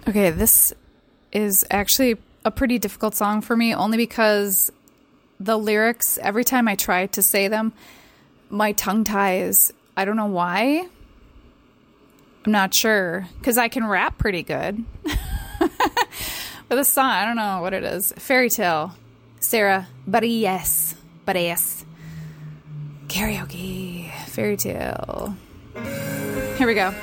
Okay, this is actually a pretty difficult song for me, only because the lyrics, every time I try to say them, my tongue ties. I don't know why. I'm not sure, because I can rap pretty good. But this song, I don't know what it is. Fairy Tale. Sarah Bareilles. Karaoke. Fairy Tale. Here we go.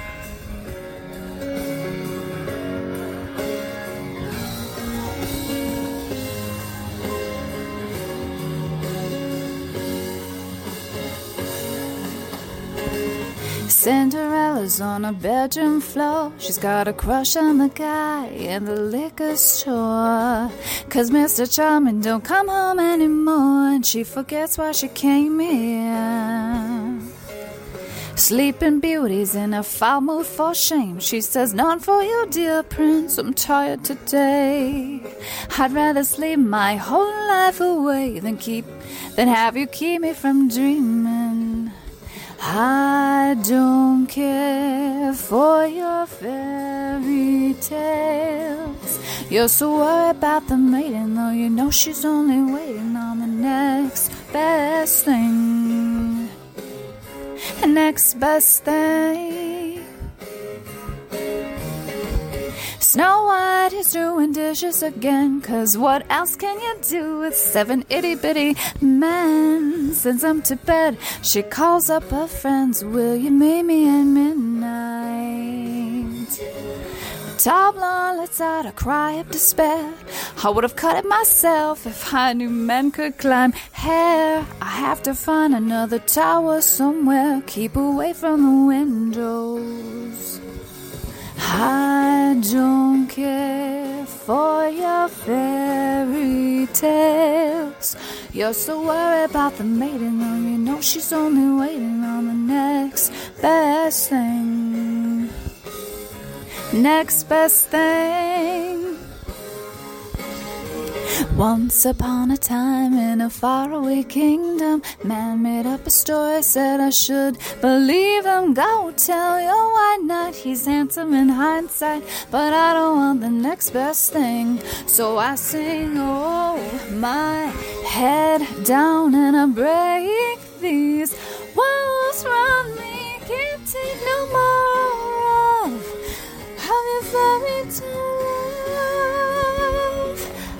Cinderella's on a bedroom floor. She's got a crush on the guy in the liquor store. 'Cause Mr. Charming don't come home anymore, and she forgets why she came here. Sleeping Beauty's in a foul mood for shame. She says, none for you, dear prince, I'm tired today. I'd rather sleep my whole life away than have you keep me from dreaming. I don't care for your fairy tales. You're so worried about the maiden, though you know she's only waiting on the next best thing. The next best thing. Snow White is doing dishes again, 'cause what else can you do with 7 itty-bitty men? Sends them to bed, she calls up her friends, will you meet me at midnight? The tall blonde lets out a cry of despair. I would have cut it myself if I knew men could climb hair. I have to find another tower somewhere, keep away from the windows. I don't care for your fairy tales. You're so worried about the maiden, though you know she's only waiting on the next best thing. Next best thing. Once upon a time in a faraway kingdom, man made up a story, said I should believe him. Go tell your white knight he's handsome in hindsight, but I don't want the next best thing. So I sing, oh, my head down and I break these walls around me. Can't take no more of your fairy tale love.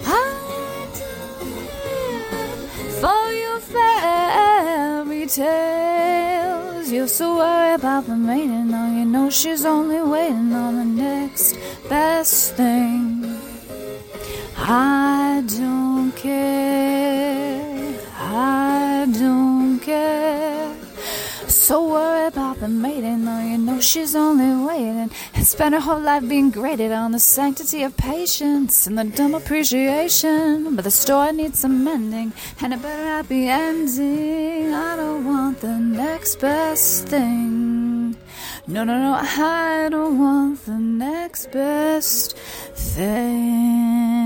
For your fairy tales. You're so worried about the maiden, though you know she's only waiting on the next best thing. I don't care, I don't care. So worried about the maiden, though you know she's only waiting, and spent her whole life being graded on the sanctity of patience and the dumb appreciation. But the story needs some mending, and a better happy ending. I don't want the next best thing. No, no, no, I don't want the next best thing.